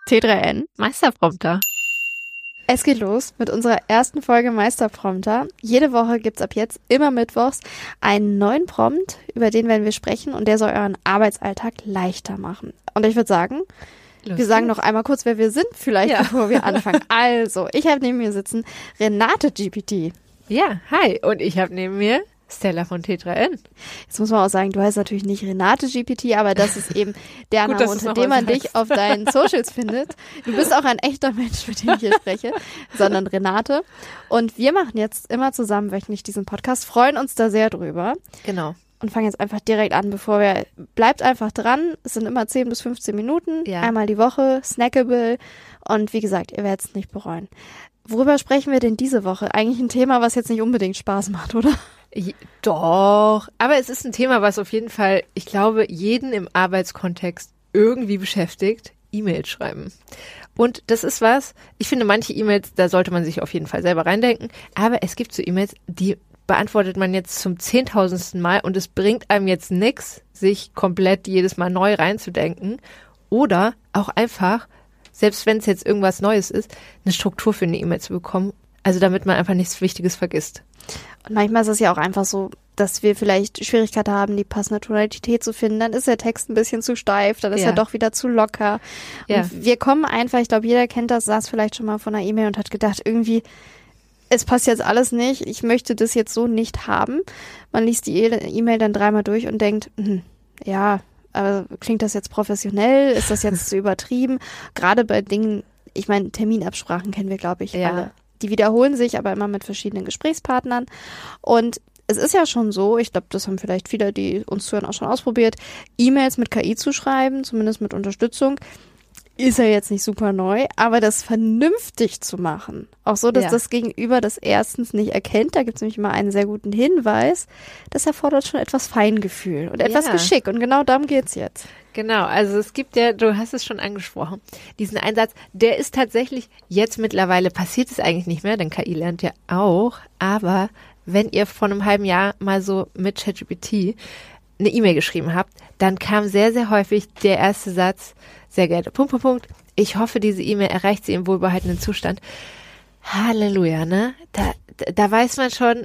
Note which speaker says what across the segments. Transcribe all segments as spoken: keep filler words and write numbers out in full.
Speaker 1: T drei N Meisterprompter. Es geht los mit unserer ersten Folge Meisterprompter. Jede Woche gibt's ab jetzt immer mittwochs einen neuen Prompt, über den werden wir sprechen und der soll euren Arbeitsalltag leichter machen. Und ich würde sagen, Los wir sagen geht's. Noch einmal kurz, wer wir sind, vielleicht ja. bevor wir anfangen. Also, ich habe neben mir sitzen Renate G P T.
Speaker 2: Ja, hi. Und ich habe neben mir Stella von T drei N.
Speaker 1: Jetzt muss man auch sagen, du heißt natürlich nicht Renate G P T, aber das ist eben der Gut, Name, unter dem man sagst. dich auf deinen Socials findet. Du bist auch ein echter Mensch, mit dem ich hier spreche, sondern Renate. Und wir machen jetzt immer zusammen wöchentlich diesen Podcast, freuen uns da sehr drüber.
Speaker 2: Genau.
Speaker 1: Und fangen jetzt einfach direkt an, bevor wir, bleibt einfach dran. Es sind immer zehn bis fünfzehn Minuten, ja. einmal die Woche, snackable. Und wie gesagt, ihr werdet es nicht bereuen. Worüber sprechen wir denn diese Woche? Eigentlich ein Thema, was jetzt nicht unbedingt Spaß macht, oder?
Speaker 2: Doch, aber es ist ein Thema, was auf jeden Fall, ich glaube, jeden im Arbeitskontext irgendwie beschäftigt. E-Mails schreiben. Und das ist was, ich finde manche E-Mails, da sollte man sich auf jeden Fall selber reindenken, aber es gibt so E-Mails, die beantwortet man jetzt zum zehntausendsten Mal und es bringt einem jetzt nichts, sich komplett jedes Mal neu reinzudenken oder auch einfach, selbst wenn es jetzt irgendwas Neues ist, eine Struktur für eine E-Mail zu bekommen, also damit man einfach nichts Wichtiges vergisst.
Speaker 1: Und manchmal ist es ja auch einfach so, dass wir vielleicht Schwierigkeiten haben, die passende Tonalität zu finden. Dann ist der Text ein bisschen zu steif, dann ist ja. er doch wieder zu locker. Und ja. wir kommen einfach, ich glaube, jeder kennt das, saß vielleicht schon mal von einer E-Mail und hat gedacht, irgendwie, es passt jetzt alles nicht, ich möchte das jetzt so nicht haben. Man liest die E-Mail dann dreimal durch und denkt, hm, ja, aber klingt das jetzt professionell? Ist das jetzt zu übertrieben? Gerade bei Dingen, ich meine, Terminabsprachen kennen wir, glaube ich,
Speaker 2: ja.
Speaker 1: alle. Die wiederholen sich, aber immer mit verschiedenen Gesprächspartnern. Und es ist ja schon so, ich glaube, das haben vielleicht viele, die uns zuhören, auch schon ausprobiert, E-Mails mit K I zu schreiben, zumindest mit Unterstützung, ist ja jetzt nicht super neu, aber das vernünftig zu machen, auch so, dass ja. das Gegenüber das erstens nicht erkennt, da gibt es nämlich immer einen sehr guten Hinweis, das erfordert schon etwas Feingefühl und etwas ja. Geschick und genau darum geht's jetzt.
Speaker 2: Genau, also es gibt ja, du hast es schon angesprochen, diesen Einsatz, der ist tatsächlich jetzt mittlerweile, passiert es eigentlich nicht mehr, denn K I lernt ja auch, aber wenn ihr vor einem halben Jahr mal so mit ChatGPT eine E-Mail geschrieben habt, dann kam sehr, sehr häufig der erste Satz, sehr geehrte Punkt, Punkt, Punkt, ich hoffe, diese E-Mail erreicht Sie im wohlbehaltenen Zustand. Halleluja, ne? Da, da weiß man schon,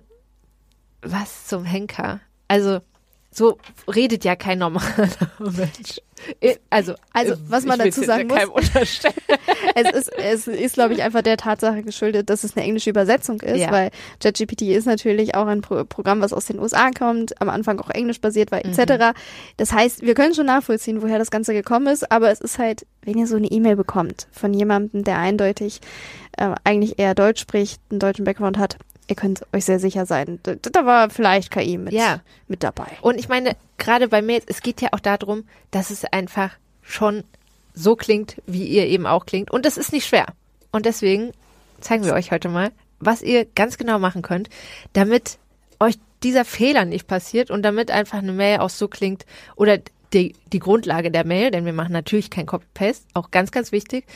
Speaker 2: was zum Henker. Also, so redet ja kein normaler Mensch. Also,
Speaker 1: also was man dazu sagen muss, es ist, es ist, glaube ich, einfach der Tatsache geschuldet, dass es eine englische Übersetzung ist, ja. weil ChatGPT ist natürlich auch ein Pro- Programm, was aus den U S A kommt, am Anfang auch englisch basiert war, et cetera. Mhm. Das heißt, wir können schon nachvollziehen, woher das Ganze gekommen ist, aber es ist halt, wenn ihr so eine E-Mail bekommt von jemandem, der eindeutig äh, eigentlich eher Deutsch spricht, einen deutschen Background hat, ihr könnt euch sehr sicher sein, da, da war vielleicht K I mit,
Speaker 2: ja.
Speaker 1: mit dabei.
Speaker 2: Und ich meine, gerade bei Mails, es geht ja auch darum, dass es einfach schon so klingt, wie ihr eben auch klingt. Und das ist nicht schwer. Und deswegen zeigen wir euch heute mal, was ihr ganz genau machen könnt, damit euch dieser Fehler nicht passiert und damit einfach eine Mail auch so klingt oder die, die Grundlage der Mail, denn wir machen natürlich kein Copy-Paste, auch ganz, ganz wichtig.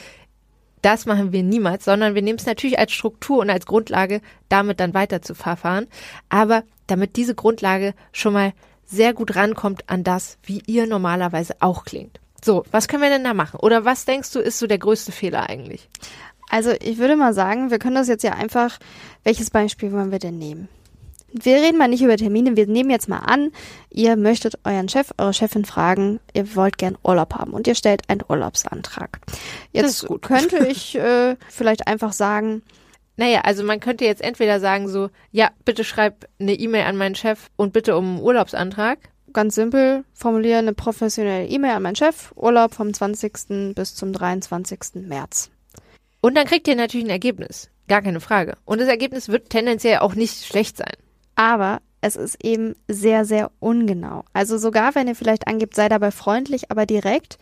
Speaker 2: Das machen wir niemals, sondern wir nehmen es natürlich als Struktur und als Grundlage, damit dann weiter zu verfahren. Aber damit diese Grundlage schon mal sehr gut rankommt an das, wie ihr normalerweise auch klingt. So, was können wir denn da machen? Oder was denkst du, ist so der größte Fehler eigentlich?
Speaker 1: Also ich würde mal sagen, wir können das jetzt ja einfach, welches Beispiel wollen wir denn nehmen? Wir reden mal nicht über Termine, wir nehmen jetzt mal an, ihr möchtet euren Chef, eure Chefin fragen, ihr wollt gern Urlaub haben und ihr stellt einen Urlaubsantrag. Jetzt könnte ich äh, vielleicht einfach sagen,
Speaker 2: naja, also man könnte jetzt entweder sagen so, ja, bitte schreib eine E-Mail an meinen Chef und bitte um einen Urlaubsantrag.
Speaker 1: Ganz simpel, formuliere eine professionelle E-Mail an meinen Chef, Urlaub vom zwanzigsten bis zum dreiundzwanzigsten März.
Speaker 2: Und dann kriegt ihr natürlich ein Ergebnis, gar keine Frage. Und das Ergebnis wird tendenziell auch nicht schlecht sein.
Speaker 1: Aber es ist eben sehr, sehr ungenau. Also sogar, wenn ihr vielleicht angibt, sei dabei freundlich, aber direkt,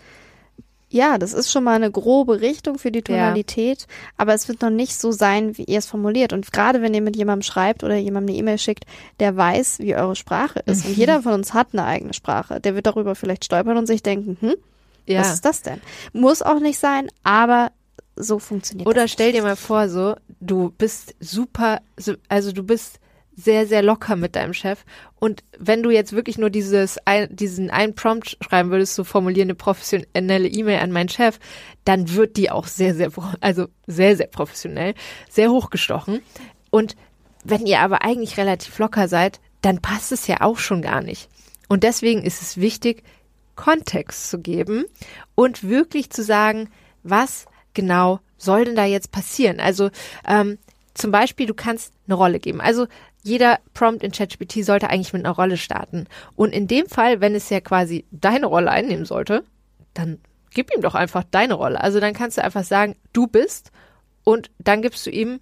Speaker 1: ja, das ist schon mal eine grobe Richtung für die Tonalität, ja. aber es wird noch nicht so sein, wie ihr es formuliert. Und gerade wenn ihr mit jemandem schreibt oder jemandem eine E-Mail schickt, der weiß, wie eure Sprache ist. Mhm. Und jeder von uns hat eine eigene Sprache. Der wird darüber vielleicht stolpern und sich denken, hm, ja. was ist das denn? Muss auch nicht sein, aber so funktioniert
Speaker 2: Oder
Speaker 1: das.
Speaker 2: Oder stell dir mal vor, so, du bist super, also du bist sehr, sehr locker mit deinem Chef. Und wenn du jetzt wirklich nur dieses ein, diesen einen Prompt schreiben würdest, so formulieren eine professionelle E-Mail an meinen Chef, dann wird die auch sehr, sehr, also sehr, sehr professionell, sehr hochgestochen. Und wenn ihr aber eigentlich relativ locker seid, dann passt es ja auch schon gar nicht. Und deswegen ist es wichtig, Kontext zu geben und wirklich zu sagen, was genau soll denn da jetzt passieren? Also ähm, zum Beispiel, du kannst eine Rolle geben. Also jeder Prompt in ChatGPT sollte eigentlich mit einer Rolle starten. Und in dem Fall, wenn es ja quasi deine Rolle einnehmen sollte, dann gib ihm doch einfach deine Rolle. Also dann kannst du einfach sagen, du bist, und dann gibst du ihm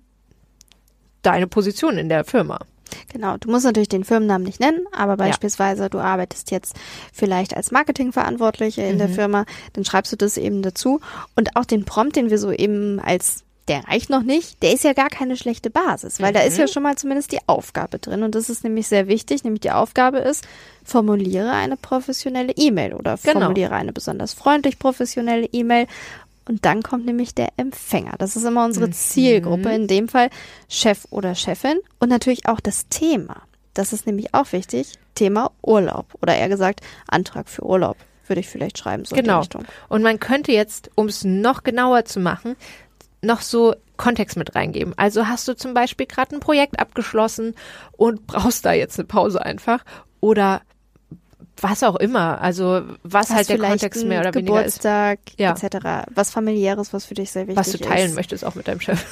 Speaker 2: deine Position in der Firma.
Speaker 1: Genau, du musst natürlich den Firmennamen nicht nennen, aber beispielsweise ja. du arbeitest jetzt vielleicht als Marketingverantwortliche in mhm. der Firma, dann schreibst du das eben dazu. Und auch den Prompt, den wir so eben als, der reicht noch nicht, der ist ja gar keine schlechte Basis, weil mhm. da ist ja schon mal zumindest die Aufgabe drin. Und das ist nämlich sehr wichtig, nämlich die Aufgabe ist, formuliere eine professionelle E-Mail oder genau. formuliere eine besonders freundlich professionelle E-Mail. Und dann kommt nämlich der Empfänger. Das ist immer unsere mhm. Zielgruppe, in dem Fall Chef oder Chefin. Und natürlich auch das Thema. Das ist nämlich auch wichtig. Thema Urlaub. Oder eher gesagt, Antrag für Urlaub, würde ich vielleicht schreiben. So
Speaker 2: genau.
Speaker 1: in die Richtung.
Speaker 2: Und man könnte jetzt, um es noch genauer zu machen, noch so Kontext mit reingeben. Also hast du zum Beispiel gerade ein Projekt abgeschlossen und brauchst da jetzt eine Pause einfach. Oder was auch immer, also was Hast halt der Kontext mehr oder
Speaker 1: Geburtstag,
Speaker 2: weniger ist. Ja.
Speaker 1: et cetera. Was Familiäres, was für dich sehr wichtig ist.
Speaker 2: Was du teilen ist. möchtest auch mit deinem Chef.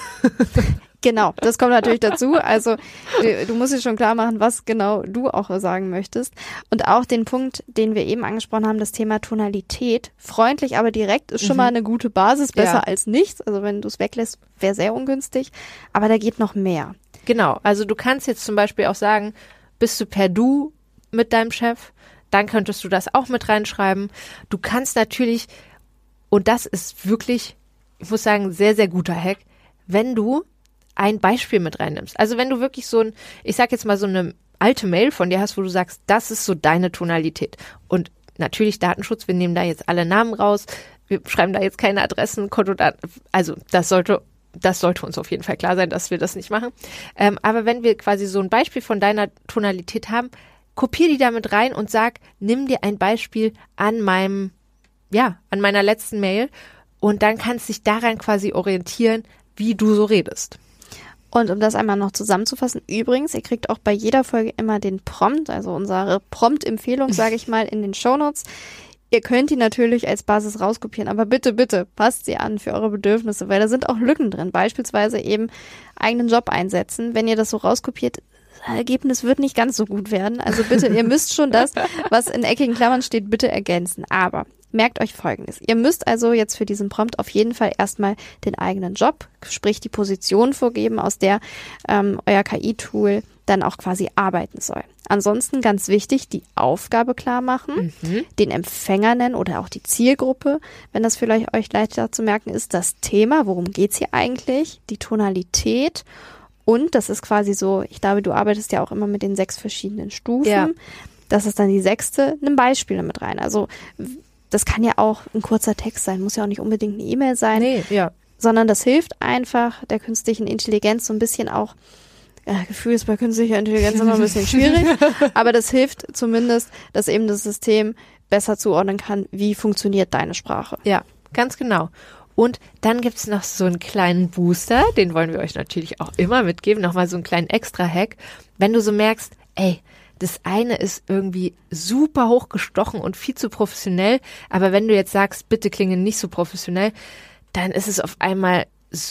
Speaker 1: Genau, das kommt natürlich dazu. Also du, du musst dir schon klar machen, was genau du auch sagen möchtest. Und auch den Punkt, den wir eben angesprochen haben, das Thema Tonalität. Freundlich, aber direkt ist schon mhm. mal eine gute Basis, besser ja. als nichts. Also wenn du es weglässt, wäre sehr ungünstig. Aber da geht noch mehr.
Speaker 2: Genau, also du kannst jetzt zum Beispiel auch sagen, bist du per Du mit deinem Chef? Dann könntest du das auch mit reinschreiben. Du kannst natürlich, und das ist wirklich, ich muss sagen, sehr, sehr guter Hack, wenn du ein Beispiel mit reinnimmst. Also wenn du wirklich so ein, ich sag jetzt mal so eine alte Mail von dir hast, wo du sagst, das ist so deine Tonalität. Und natürlich Datenschutz, wir nehmen da jetzt alle Namen raus, wir schreiben da jetzt keine Adressen, Kontodaten, also das sollte Das sollte uns auf jeden Fall klar sein, dass wir das nicht machen. Ähm, aber wenn wir quasi so ein Beispiel von deiner Tonalität haben, kopier die damit rein und sag, nimm dir ein Beispiel an meinem, ja, an meiner letzten Mail, und dann kannst du dich daran quasi orientieren, wie du so redest.
Speaker 1: Und um das einmal noch zusammenzufassen, übrigens, ihr kriegt auch bei jeder Folge immer den Prompt, also unsere Prompt-Empfehlung, sage ich mal, in den Shownotes. Ihr könnt die natürlich als Basis rauskopieren, aber bitte, bitte passt sie an für eure Bedürfnisse, weil da sind auch Lücken drin. Beispielsweise eben eigenen Job einsetzen. Wenn ihr das so rauskopiert, das Ergebnis wird nicht ganz so gut werden. Also bitte, ihr müsst schon das, was in eckigen Klammern steht, bitte ergänzen. Aber merkt euch Folgendes. Ihr müsst also jetzt für diesen Prompt auf jeden Fall erstmal den eigenen Job, sprich die Position vorgeben, aus der ähm, euer K I-Tool dann auch quasi arbeiten soll. Ansonsten ganz wichtig, die Aufgabe klar machen, mhm. den Empfänger nennen oder auch die Zielgruppe, wenn das vielleicht euch leichter zu merken ist, das Thema, worum geht's hier eigentlich, die Tonalität. Und das ist quasi so, ich glaube, du arbeitest ja auch immer mit den sechs verschiedenen Stufen. Ja. Das ist dann die sechste, nimm Beispiele mit rein. Also das kann ja auch ein kurzer Text sein, muss ja auch nicht unbedingt eine E-Mail sein.
Speaker 2: Nee, ja.
Speaker 1: Sondern das hilft einfach der künstlichen Intelligenz so ein bisschen auch, äh, Gefühl ist bei künstlicher Intelligenz immer ein bisschen schwierig, aber das hilft zumindest, dass eben das System besser zuordnen kann, wie funktioniert deine Sprache.
Speaker 2: Ja, ganz genau. Und dann gibt's noch so einen kleinen Booster, den wollen wir euch natürlich auch immer mitgeben, nochmal so einen kleinen Extra-Hack. Wenn du so merkst, ey, das eine ist irgendwie super hochgestochen und viel zu professionell, aber wenn du jetzt sagst, bitte klinge nicht so professionell, dann ist es auf einmal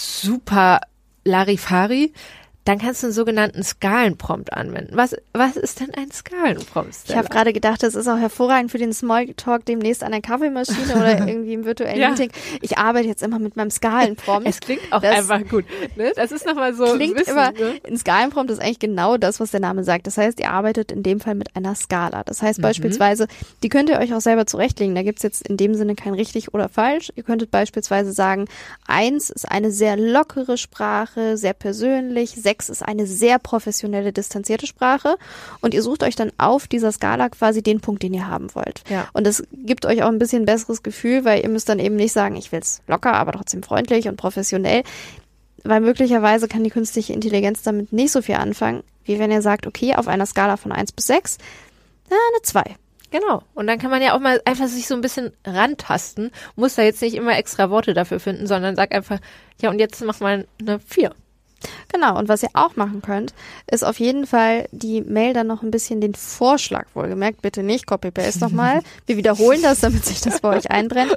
Speaker 2: super Larifari. Dann kannst du einen sogenannten Skalenprompt anwenden. Was, was ist denn ein Skalenprompt?
Speaker 1: Ich habe gerade gedacht, das ist auch hervorragend für den Smalltalk demnächst an der Kaffeemaschine oder irgendwie im virtuellen ja. Meeting. Ich arbeite jetzt immer mit meinem Skalenprompt.
Speaker 2: Es klingt auch das einfach gut. Ne? Das ist nochmal so
Speaker 1: klingt
Speaker 2: Wissen,
Speaker 1: immer,
Speaker 2: ne?
Speaker 1: Ein Skalenprompt ist eigentlich genau das, was der Name sagt. Das heißt, ihr arbeitet in dem Fall mit einer Skala. Das heißt mhm. beispielsweise, die könnt ihr euch auch selber zurechtlegen. Da gibt's jetzt in dem Sinne kein richtig oder falsch. Ihr könntet beispielsweise sagen, eins ist eine sehr lockere Sprache, sehr persönlich, sechs ist eine sehr professionelle, distanzierte Sprache, und ihr sucht euch dann auf dieser Skala quasi den Punkt, den ihr haben wollt.
Speaker 2: Ja.
Speaker 1: Und das gibt euch auch ein bisschen besseres Gefühl, weil ihr müsst dann eben nicht sagen, ich will's locker, aber trotzdem freundlich und professionell, weil möglicherweise kann die künstliche Intelligenz damit nicht so viel anfangen. Wie wenn ihr sagt, okay, auf einer Skala von eins bis sechs, na, eine zwei.
Speaker 2: Genau. Und dann kann man ja auch mal einfach sich so ein bisschen rantasten. Muss da jetzt nicht immer extra Worte dafür finden, sondern sag einfach, ja, und jetzt mach mal eine vier.
Speaker 1: Genau. Und was ihr auch machen könnt, ist auf jeden Fall die Mail dann noch ein bisschen den Vorschlag, wohlgemerkt, bitte nicht Copy-Paste nochmal. Wir wiederholen das, damit sich das bei euch einbrennt.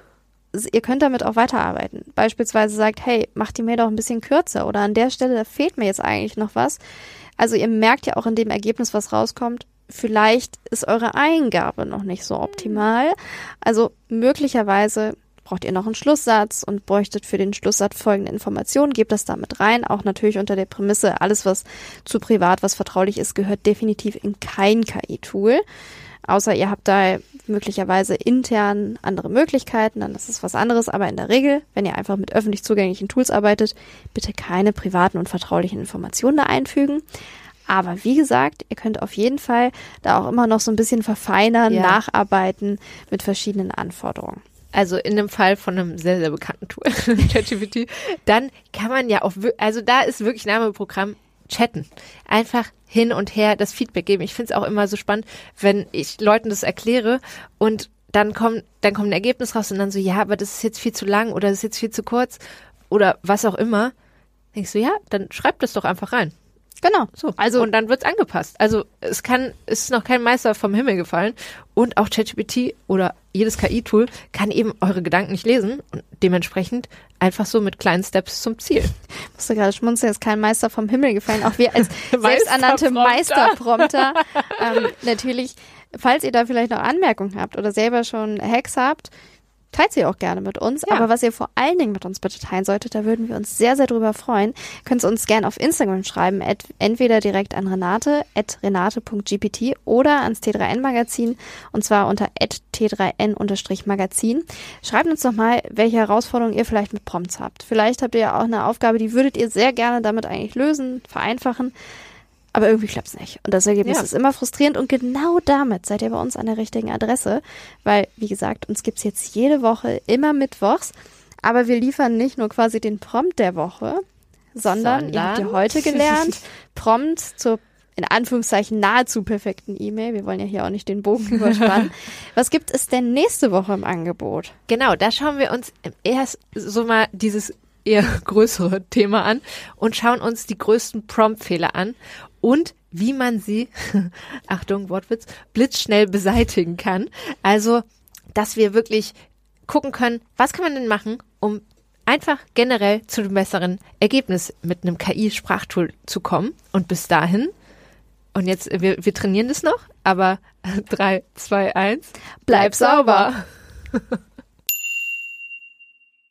Speaker 1: Ihr könnt damit auch weiterarbeiten. Beispielsweise sagt, hey, macht die Mail doch ein bisschen kürzer oder an der Stelle, da fehlt mir jetzt eigentlich noch was. Also ihr merkt ja auch in dem Ergebnis, was rauskommt, vielleicht ist eure Eingabe noch nicht so optimal. Also möglicherweise braucht ihr noch einen Schlusssatz und bräuchtet für den Schlusssatz folgende Informationen. Gebt das damit rein, auch natürlich unter der Prämisse, alles was zu privat, was vertraulich ist, gehört definitiv in kein K I-Tool. Außer ihr habt da möglicherweise intern andere Möglichkeiten, dann ist es was anderes. Aber in der Regel, wenn ihr einfach mit öffentlich zugänglichen Tools arbeitet, bitte keine privaten und vertraulichen Informationen da einfügen. Aber wie gesagt, ihr könnt auf jeden Fall da auch immer noch so ein bisschen verfeinern, ja. nacharbeiten mit verschiedenen Anforderungen.
Speaker 2: Also in dem Fall von einem sehr, sehr bekannten Tool, ChatGPT, dann kann man ja auch, also da ist wirklich Name Programm, chatten. Einfach hin und her das Feedback geben. Ich finde es auch immer so spannend, wenn ich Leuten das erkläre und dann kommt, dann kommt ein Ergebnis raus und dann so, ja, aber das ist jetzt viel zu lang oder das ist jetzt viel zu kurz oder was auch immer. Denkst du, ja, dann schreib das doch einfach rein.
Speaker 1: Genau.
Speaker 2: So. Also, und dann wird's angepasst. Also, es kann, es ist noch kein Meister vom Himmel gefallen. Und auch ChatGPT oder jedes K I-Tool kann eben eure Gedanken nicht lesen und dementsprechend einfach so mit kleinen Steps zum Ziel.
Speaker 1: Ich musste gerade schmunzeln, ist kein Meister vom Himmel gefallen. Auch wir als selbsternannte Meisterprompter. ähm, natürlich, falls ihr da vielleicht noch Anmerkungen habt oder selber schon Hacks habt, teilt sie auch gerne mit uns. Ja. Aber was ihr vor allen Dingen mit uns bitte teilen solltet, da würden wir uns sehr, sehr drüber freuen. Könnt ihr uns gerne auf Instagram schreiben, at, entweder direkt an Renate, at renate punkt g p t oder ans T drei N Magazin und zwar unter at T drei N Magazin. Schreibt uns doch mal, welche Herausforderungen ihr vielleicht mit Prompts habt. Vielleicht habt ihr ja auch eine Aufgabe, die würdet ihr sehr gerne damit eigentlich lösen, vereinfachen. Aber irgendwie klappt's nicht. Und das Ergebnis ja. ist immer frustrierend. Und genau damit seid ihr bei uns an der richtigen Adresse. Weil, wie gesagt, uns gibt's jetzt jede Woche immer mittwochs. Aber wir liefern nicht nur quasi den Prompt der Woche, sondern, sondern? ihr habt ja heute gelernt, Prompt zur, in Anführungszeichen, nahezu perfekten E-Mail. Wir wollen ja hier auch nicht den Bogen überspannen. Was gibt es denn nächste Woche im Angebot?
Speaker 2: Genau, da schauen wir uns erst so mal dieses eher größere Thema an und schauen uns die größten Prompt-Fehler an und wie man sie, Achtung, Wortwitz, blitzschnell beseitigen kann. Also, dass wir wirklich gucken können, was kann man denn machen, um einfach generell zu einem besseren Ergebnis mit einem K I-Sprachtool zu kommen. Und bis dahin, und jetzt, wir, wir trainieren das noch, aber drei, zwei, eins, bleib sauber.